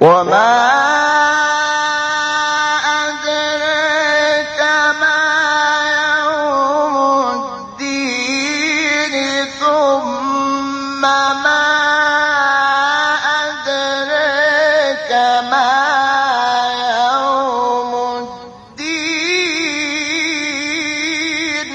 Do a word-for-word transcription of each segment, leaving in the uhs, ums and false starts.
وما أدريك ما يوم الدين ثم ما أدريك ما يوم الدين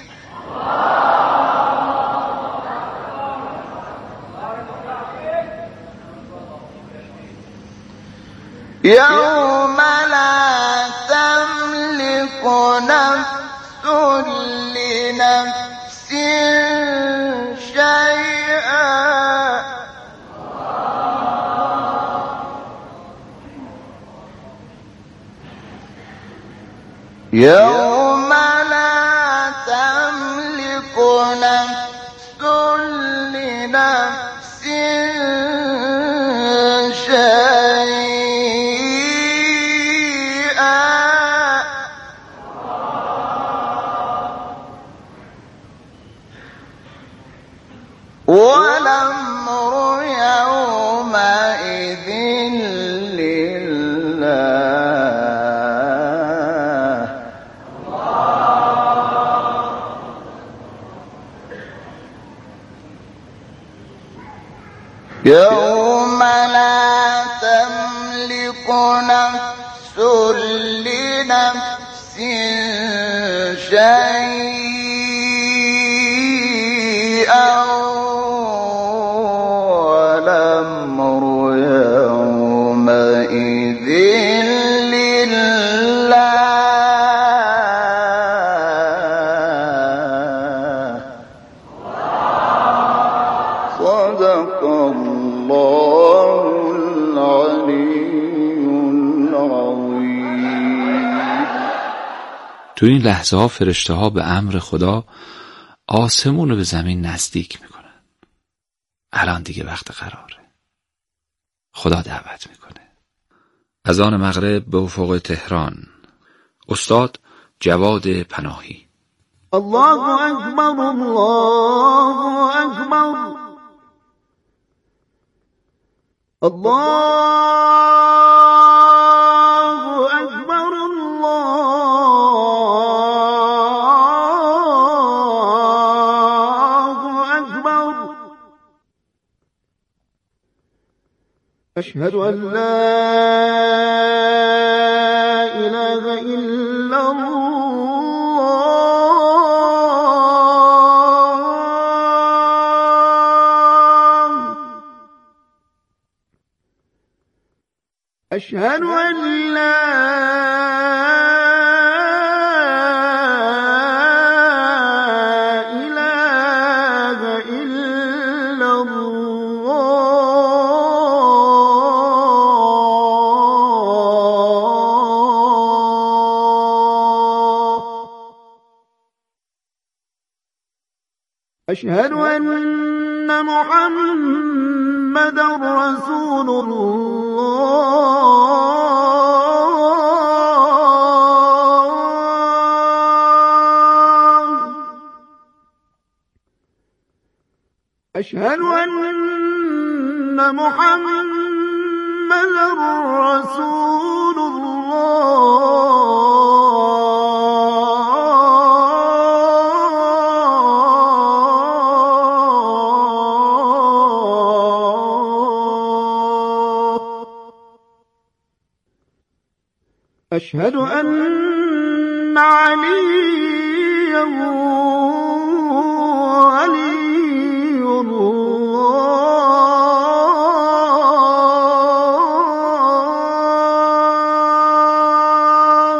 يوم لا تملك نفس لنفس شيئا يوم لا تملك نفس لنفس شيئا والأمر يومئذ لله يوم لا تملك نفس لنفس شيئا والأمر يومئذ لله صدق الله العلي العظيم. تو این لحظه ها فرشته ها به امر خدا آسمون رو به زمین نزدیک میکنن. الان دیگه وقت قراره. خدا دعوت میکنه. اذان مغرب به افق تهران. استاد جواد پناهی. الله اکبر الله اکبر الله اکبر الله اکبر اشهد ان لا اله الا الله أشهد أن لا إله إلا الله أشهد أن محمدا رسول الله أشهد أن محمدا رسول الله أشهد أن عليا ولي الله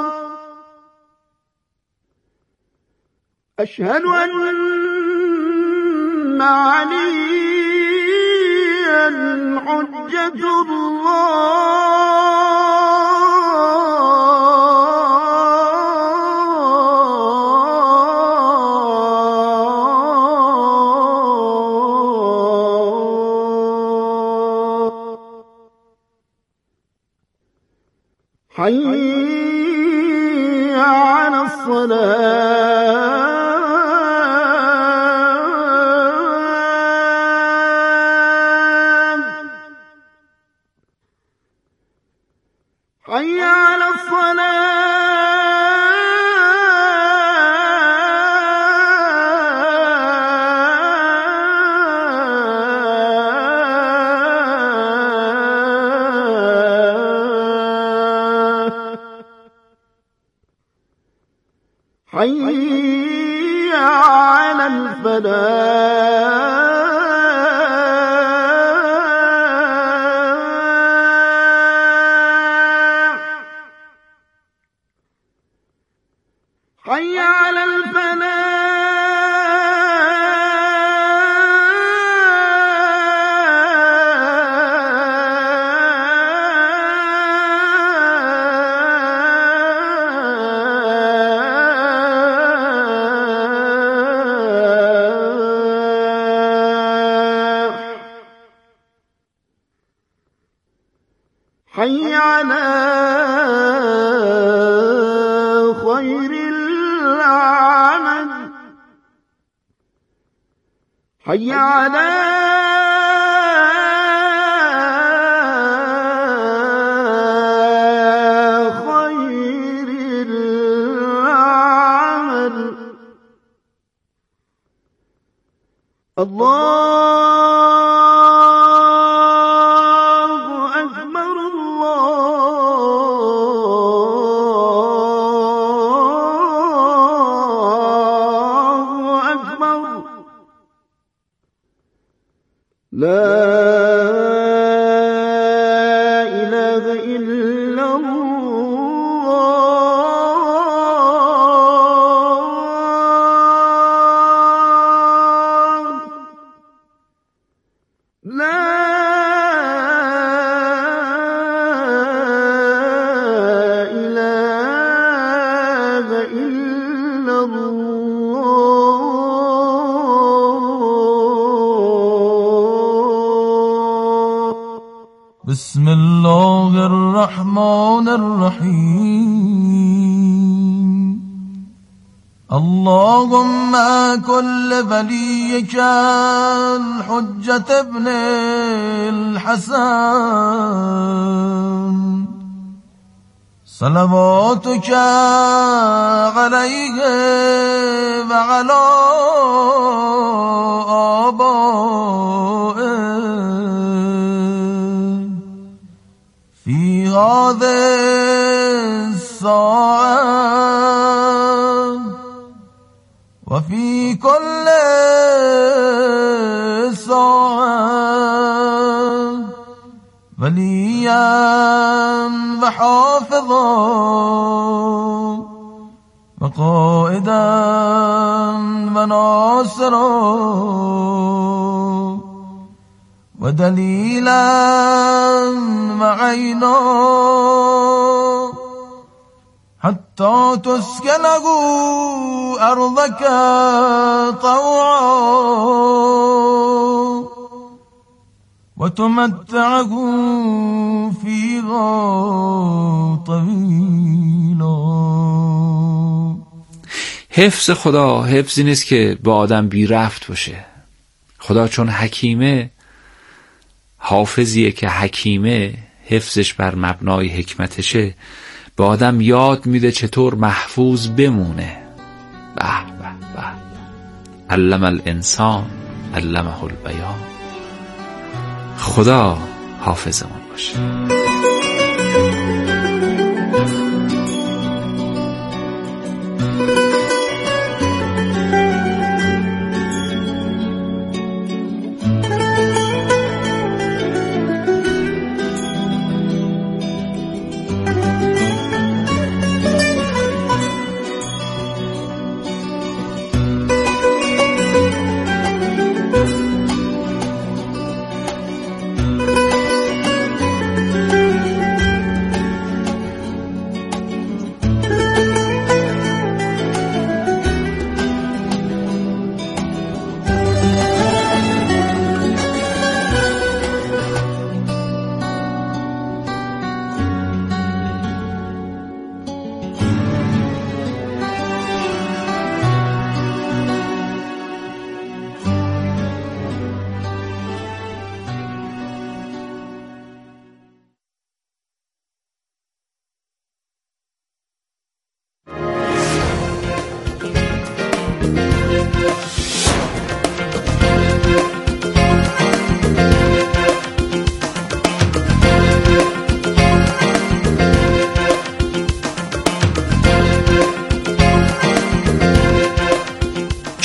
أشهد أن عليا حجة الله حي على الصلاة حي على الفلاح حي على حي على خير العمل حي على خير العمل الله لا إله إلا الله لا إله إلا الله بسم الله الرحمن الرحيم اللهم كل وليك الحجة ابن الحسن صلواتك عليه وعلى آبائه في هذه الساعة وفي كل ساعة وليا وحافظا وقائدا وناصرا ودليلا وعينا حتى تسكنه أرضك طوعا وتمتعه فيها طويلا. حفظ خدا حفظی نیست که با آدم بی رفت باشه. خدا چون حکیمه، حافظیه که حکیمه، حفظش بر مبنای حکمتشه، به آدم یاد میده چطور محفوظ بمونه. به به به علم الانسان علمه البیان. خدا حافظمون باشه.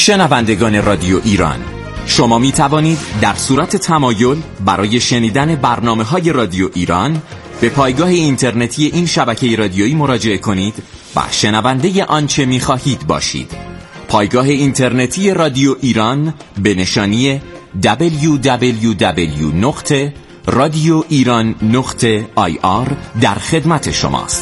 شنوندگان رادیو ایران، شما می توانید در صورت تمایل برای شنیدن برنامه‌های رادیو ایران به پایگاه اینترنتی این شبکه رادیویی مراجعه کنید و شنونده آنچه می خواهید باشید. پایگاه اینترنتی رادیو ایران به نشانی دبلیو دبلیو دبلیو نقطه رادیو ایران نقطه آی آر در خدمت شماست.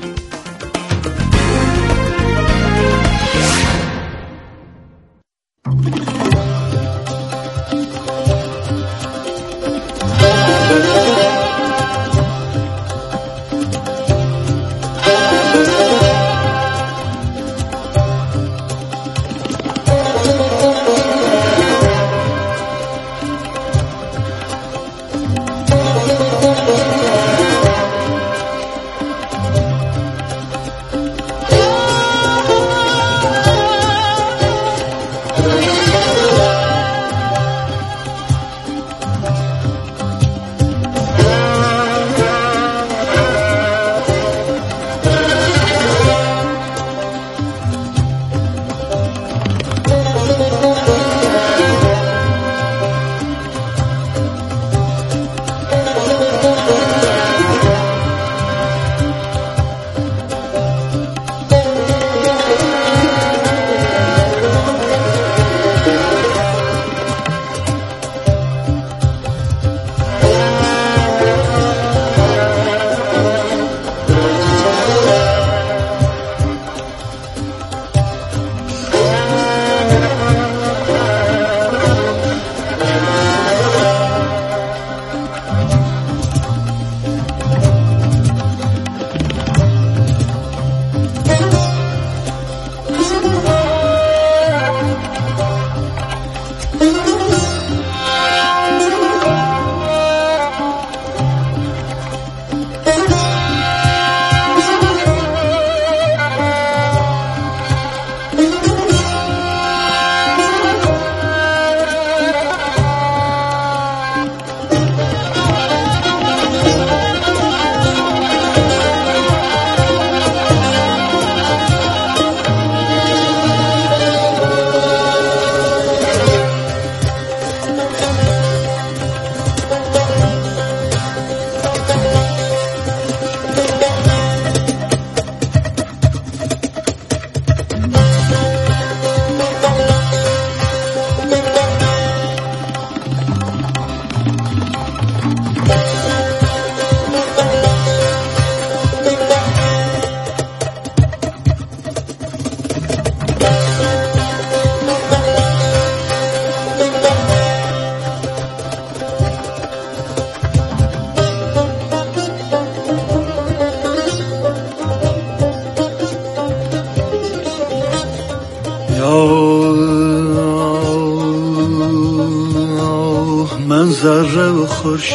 من ذره و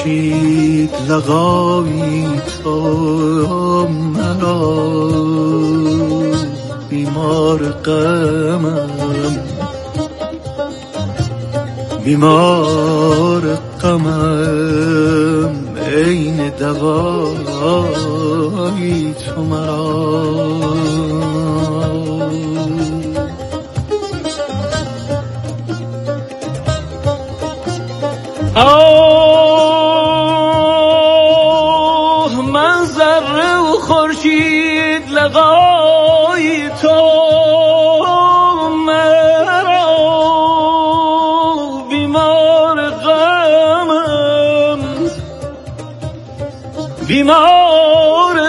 خورشید لقایی تو مرا بیمار غمم بیمار غمم عین دوایی تو مرا آه من ذره و خورشید لقای تو مرا بیمار غمم بیمار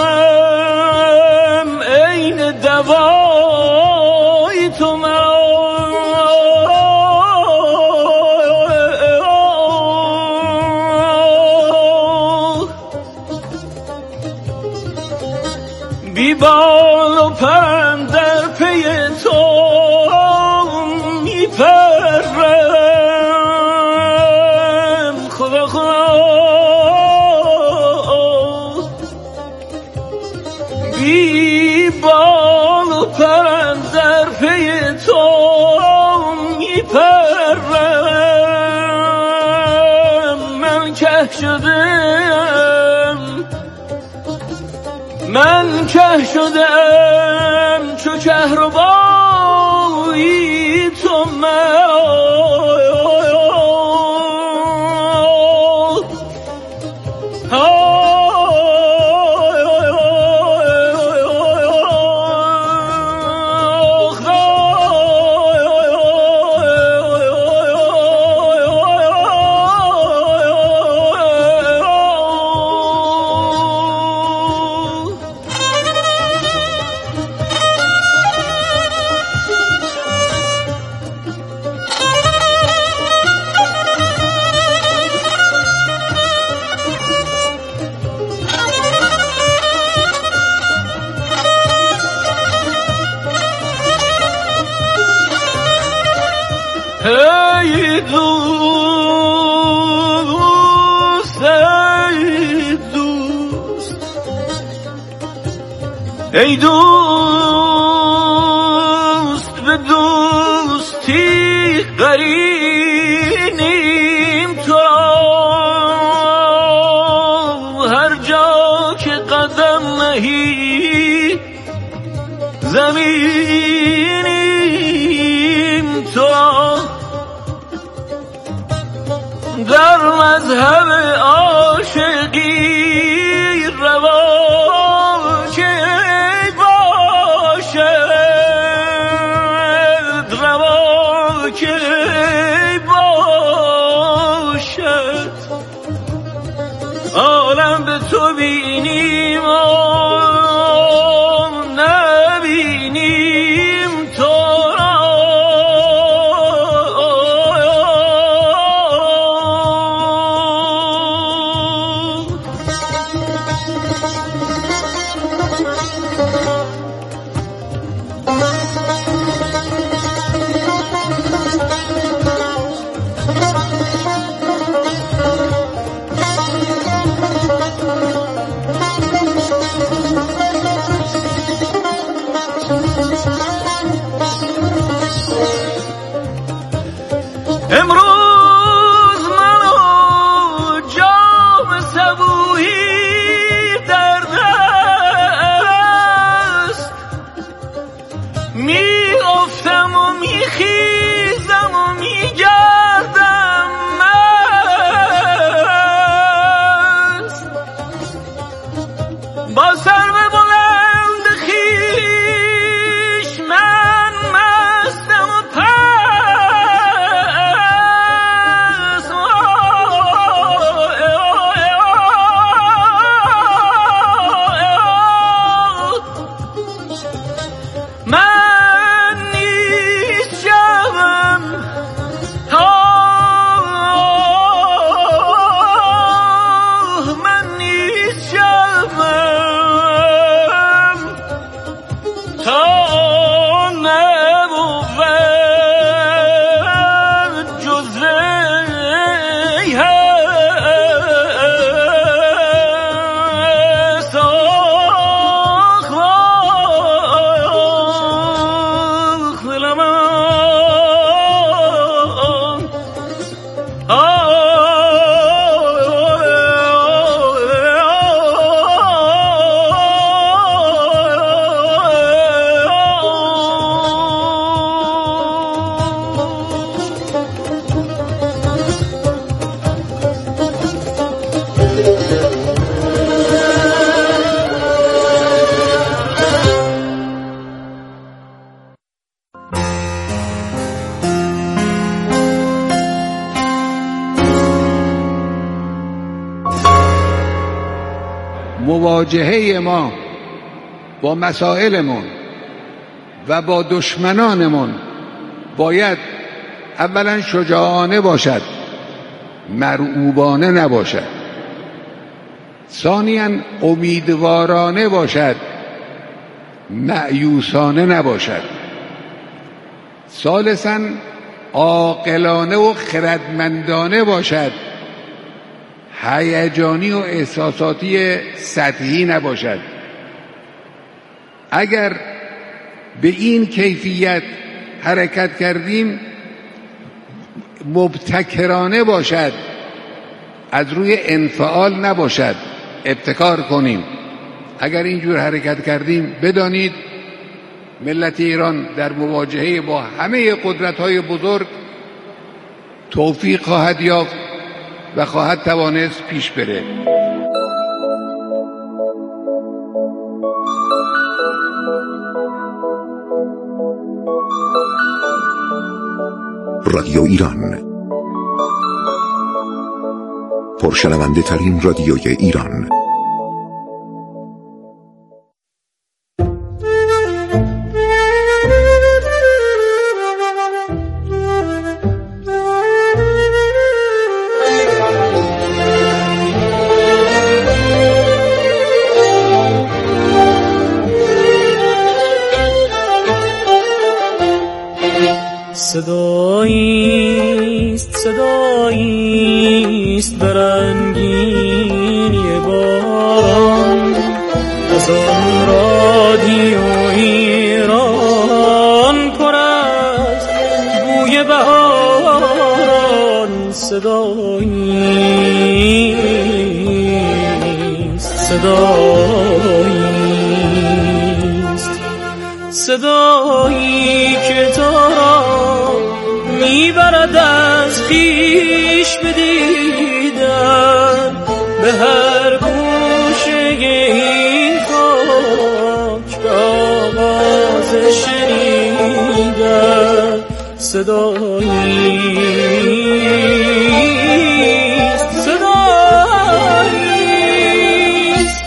غمم عین دوای تو مرا بی بال و پرم در پی تو میپرم خدا خدا بی بال و پرم در پی تو میپرم من که شدم من که شدم چو کهربایی تو ای دوست به دوستی قرینیم تو هر جا که قدم نهی زمینیم تو در مذهب عاشقی روا که باشد روا که باشد عالم به تو بینیم و نبینیم تو امروز منو جام صبوحی در دست می افتم و می خیزم و می گردم مست با سرو بلند خویش من مستم و مواجهه ما با مسائلمون و با دشمنانمون باید اولا شجاعانه باشد، مرعوبانه نباشد. ثانیاً امیدوارانه باشد، مأیوسانه نباشد. ثالثاً عاقلانه و خردمندانه باشد، هیجانی و احساساتی سطحی نباشد. اگر به این کیفیت حرکت کردیم مبتکرانه باشد، از روی انفعال نباشد، ابتکار کنیم. اگر اینجور حرکت کردیم بدانید ملت ایران در مواجهه با همه قدرت‌های بزرگ توفیق خواهد یافت و خواهد توانست پیش بره. رادیو ایران، پرشنونده ترین رادیوی ایران. صداییست صداییست برنگینی باران از آن رادی صداییست، صدایی که تو را میبرد از پیش بدیدن به هر گوشه این خاک به آواز شنیدن. صداییست، صداییست.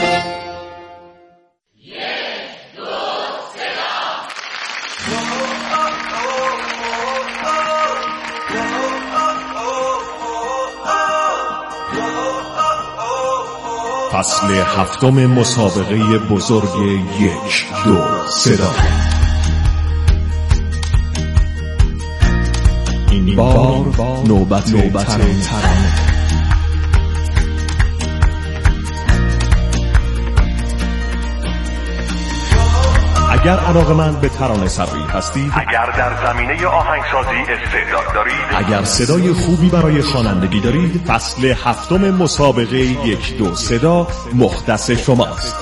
فصل هفتم مسابقه بزرگ یک دو صدا. این بار نوبت ترانه. اگر علاقه‌مند به ترانه سرایی هستید، اگر در زمینه آهنگسازی استعداد دارید، اگر صدای خوبی برای خوانندگی دارید، فصل هفتم مسابقه یک دو صدا مختص شماست.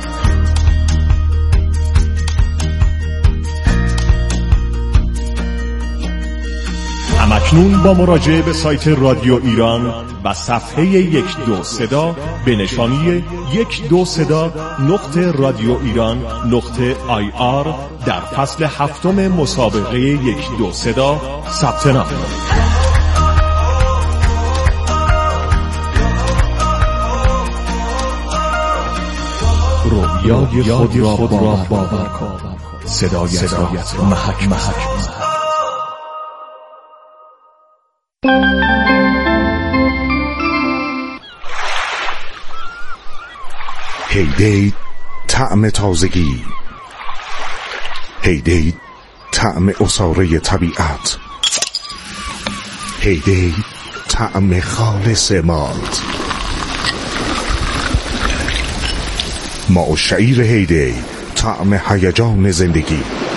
همکنون با مراجعه به سایت رادیو ایران و صفحه یک دو صدا به نشانی یک دو صدا نقطه رادیو ایران نقطه آی آر در فصل هفتم مسابقه یک دو صدا ثبت نام کنید. رویای خود را باور کن، صدایت را محک محک. هیدی طعم تازگی، هیدی طعم عصاره طبیعت، هیدی طعم خالص مالت. ما و شعیر هیدی طعم هیجان زندگی.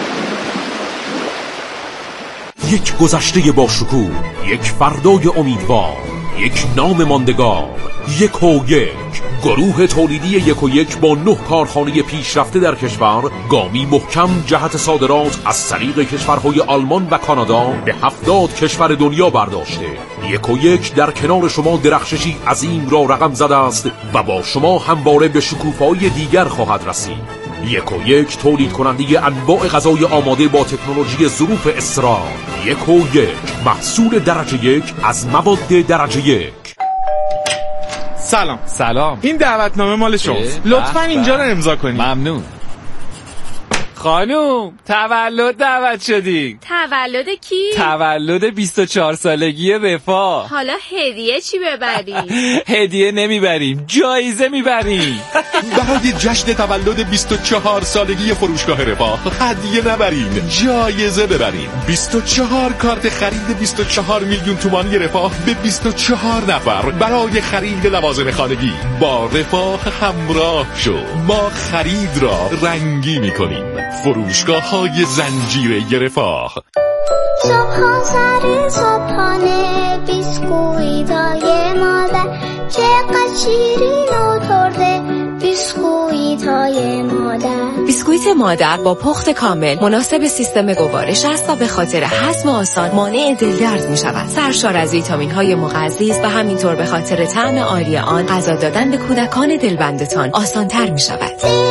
یک گذشته با شکوه، یک فردای امیدوار، یک نام ماندگار. یک و یک گروه تولیدی یک و یک با نه کارخانه پیشرفته در کشور، گامی محکم جهت صادرات از طریق کشورهای آلمان و کانادا به هفتاد کشور دنیا برداشته. یک و یک در کنار شما درخششی عظیم را رقم زده است و با شما همواره به شکوفه‌های دیگر خواهد رسید. یک و یک تولید کننده انواع غذای آماده با تکنولوژی ظروف اسرار. یک و یک محصول درجه یک از مواد درجه یک. سلام. سلام. این دعوتنامه مال شماست. لطفاً اینجا رو امضا کنید. ممنون. خانوم تولد دعوت شدی. تولد کی؟ تولد بیست و چهار سالگی وفا. حالا هدیه چی ببریم؟ هدیه نمیبریم، جایزه میبریم. برای جشن تولد بیست و چهار سالگی فروشگاه رفاه هدیه نبرین، جایزه ببرین. بیست و چهار کارت خرید بیست و چهار میلیون تومانی رفاه به بیست و چهار نفر برای خرید لوازم خانگی. با رفاه همراه شو، ما خرید را رنگی میکنیم. فروشگاه های زنجیره رفاه. صبحان سر صبحانه بیسکویتای مادر چقدر شیرین و ترده. بیسکویتای مادر. بیسکویت مادر با پخت کامل مناسب سیستم گوارش است و به خاطر هضم آسان مانع دلدرد می شود. سرشار از ویتامین های مغذی است و همینطور به خاطر طعم عالی آن غذا دادن به کودکان دلبندتان آسان تر می شود.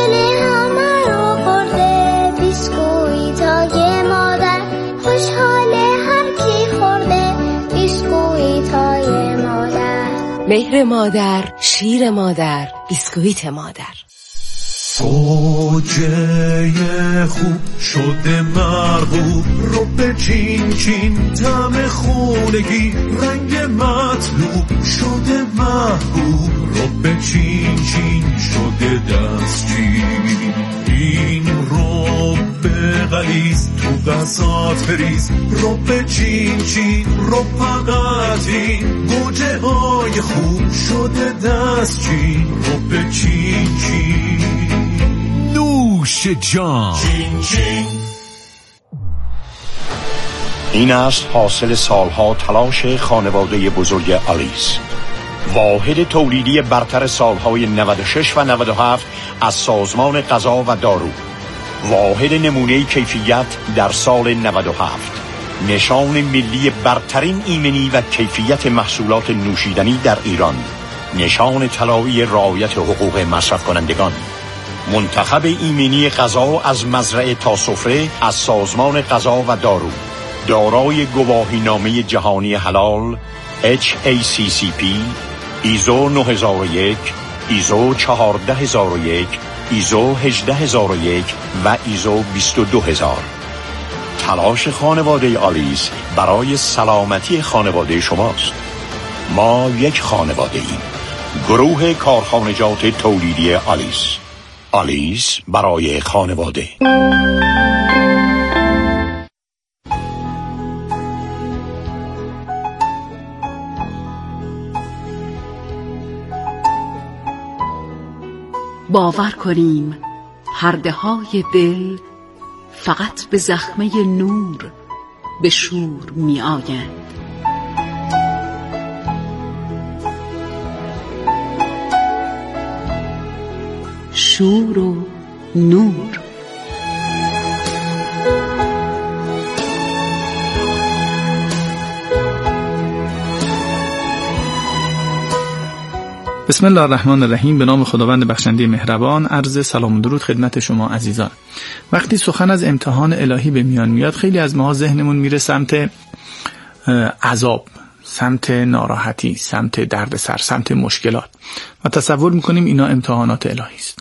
بیسکویتای مادر خوشحاله هر کی خورده. بیسکویتای مادر. مهر مادر، شیر مادر، بیسکویت مادر. گوجه خوب شده مرغوب رو به چین چین طعم خونگی رنگ مطلوب شده محبوب رو به چین چین شده دستچین. این رو به غلیظ تو غذات بریز رو به چین چین رو فقط این گوجه های خوب شده دستچین رو به چین چین. نوش جان. چین چین. این است حاصل سالها تلاش خانواده بزرگ آلیس، واحد تولیدی برتر سالهای نود و شش و نود و هفت از سازمان غذا و دارو، واحد نمونه کیفیت در سال نود و هفت، نشان ملی برترین ایمنی و کیفیت محصولات نوشیدنی در ایران، نشان طلایی رعایت حقوق مصرف کنندگان، منتخب ایمنی غذا از مزرعه تا سفره از سازمان غذا و دارو، دارای گواهینامه جهانی حلال اچ ای سی سی پی، ایزو نه هزار و یک، ایزو چهارده هزار و یک، ایزو هجده هزار و یک و ایزو بیست و دو هزار. تلاش خانواده آلیس برای سلامتی خانواده شماست. ما یک خانواده ایم. گروه کارخانجات تولیدی آلیس. آلیس برای خانواده. باور کنیم پرده های دل فقط به زخمه نور به شور می آیند. شور و نور. بسم الله الرحمن الرحیم. به نام خداوند بخشنده مهربان. عرض سلام و درود خدمت شما عزیزان. وقتی سخن از امتحان الهی به میان میاد، خیلی از ما ذهنمون میره سمت عذاب، سمت ناراحتی، سمت دردسر، سمت مشکلات و تصور میکنیم اینا امتحانات الهی است.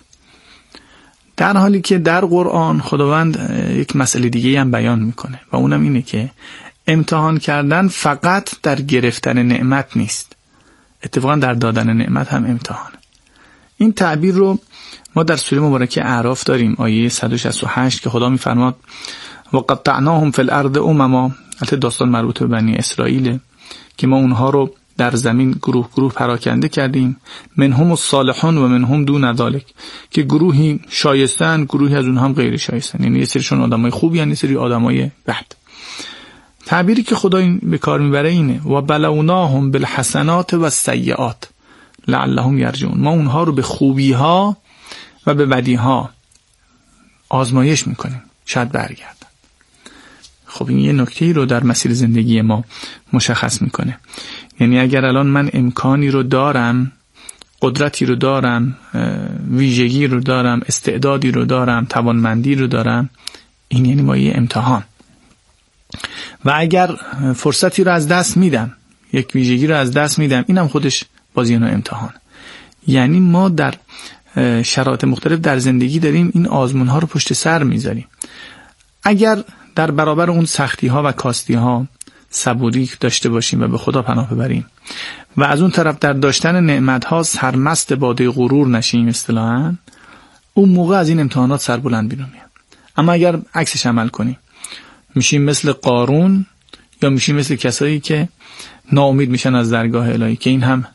در حالی که در قرآن خداوند یک مسئله دیگه هم بیان میکنه و اونم اینه که امتحان کردن فقط در گرفتن نعمت نیست، اتفاقا در دادن نعمت هم امتحانه. این تعبیر رو ما در سوره مبارکه اعراف داریم، آیه صد و شصت و هشت، که خدا میفرماد و قطعناهم فی الارض امما. البته داستان مربوط به بنی اسرائیل که ما اونها رو در زمین گروه گروه پراکنده کردیم، منهم الصالحون و منهم دون ذلک، که گروهی شایستن، گروهی از اونها هم غیر شایستن، یعنی یه سریشون آدمای خوبی ان، یه سری آدمای بد. تعبیری که خدا این به کار میبره اینه و بلوناهم بالحسنات و السیئات لعلهم یرجعون. ما اونها رو به خوبی ها و به بدی ها آزمایش میکنیم، شاید برگردن. خب این یه نکته‌ای رو در مسیر زندگی ما مشخص میکنه. یعنی اگر الان من امکانی رو دارم، قدرتی رو دارم، ویژگی رو دارم، استعدادی رو دارم، توانمندی رو دارم، این یعنی ما یه امتحان. و اگر فرصتی رو از دست میدم، یک ویژگی رو از دست میدم، اینم خودش باز یه نوع امتحان. یعنی ما در شرایط مختلف در زندگی داریم این آزمون ها رو پشت سر میذاریم. اگر در برابر اون سختی ها و کاستی ها صبوری داشته باشیم و به خدا پناه ببریم و از اون طرف در داشتن نعمت ها سرمست باده غرور نشیم اصطلاحاً، اون موقع از این امتحانات سربلند بیرون میاد. اما اگر عکسش عمل کنیم، میشیم مثل قارون یا میشیم مثل کسایی که ناامید میشن از درگاه الهی، که این هم